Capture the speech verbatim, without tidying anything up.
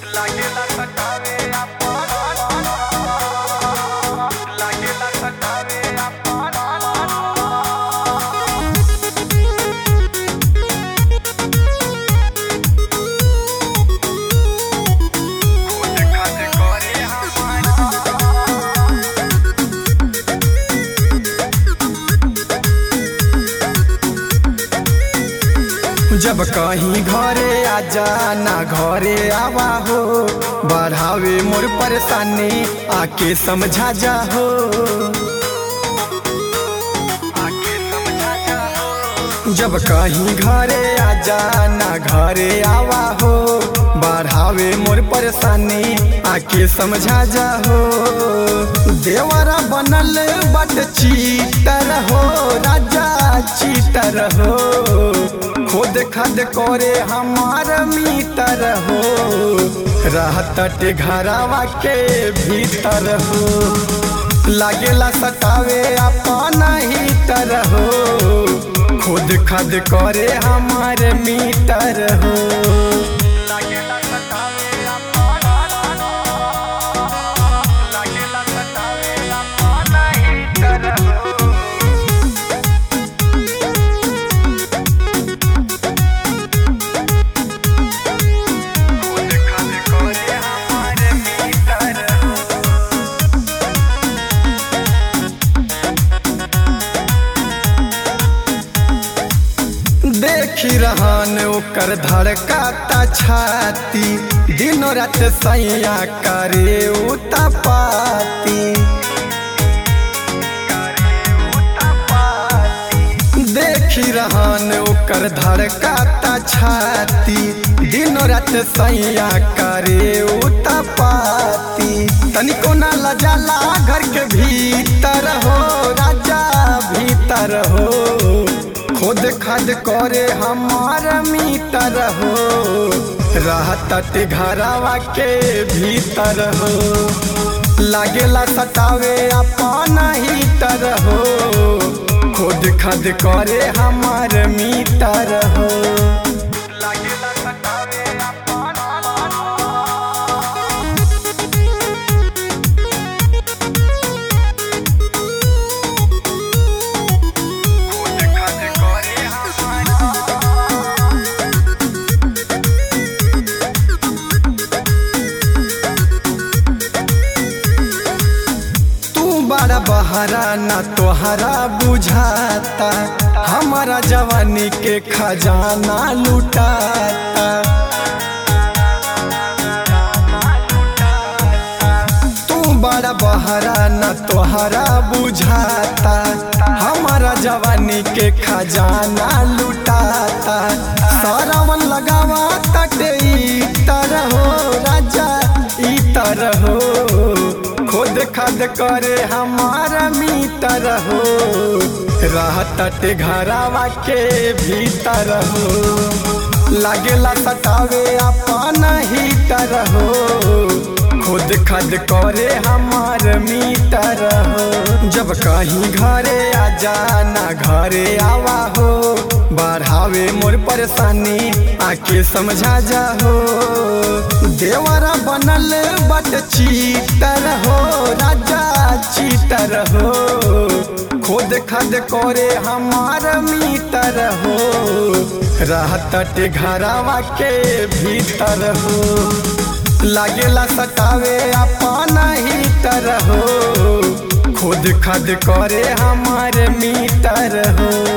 लागेला सतावे आपण लागेला सतावे आपण खुद खाद करे जब कहीं घरे आजा ना घरे आवा हो, बढ़ावे मोर परेशानी आके समझा जा हो। आके समझा जा हो। जब कहीं घरे आजा ना घरे आवा हो, बढ़ावे मोर परेशानी आके समझा जा हो। देवरा बनल बट चीटर हो, राजा चीटर हो। खुद खाद करे हमार मीटर हो, रहत घरवा के भीतर हो। लागेला सतावे अपन हीटर हो, खुद खाद करे हमार मीटर हो। लागेला सतावे अपन लागेला सतावे अपन हीटर हो। देखी रहन ओकर धड़काता छाती, दिनों रात सैया करे उतापाती। देखी रहन ओकर धड़काता छाती, दिनों रात सैया करे उतापाती। तनिको ना लजाला घर के भीतर हो, राजा भीतर हो। खुद खाद करे हमार मीटर हो, रहत घरवा के भीतर हो। लागेला सतावे अपन हीटर हो, खुद खाद करे हमार मीटर हो। लागेला सतावे अपन बड़ा बहरा ना तोहरा बुझाता, हमारा जवानी के खजाना लुटाता। तू बड़ा बहरा ना तोहरा बुझाता, हमारा जवानी के खजाना लुटाता। सारावन लगावा तटे इतर हो, राजा इतर हो। खुद खाद करे हमारा मीटर हो, रहत घरवा के भीतर हो। लागेला सतावे अपन हीटर हो, खुद खाद करे हमार मीटर हो। जब कहीं घरे आजा ना घरे आवा हो, बढ़ावे मोर परेशानी आके समझा जा हो। देवरा बनल बट चीटर हो, राजा चीटर हो। खुद खाद करे हमार मीटर हो, रहत घरवा के भीतर हो। लागेला सतावे अपन हीटर हो, खुद खाद करे हमार मीटर हो।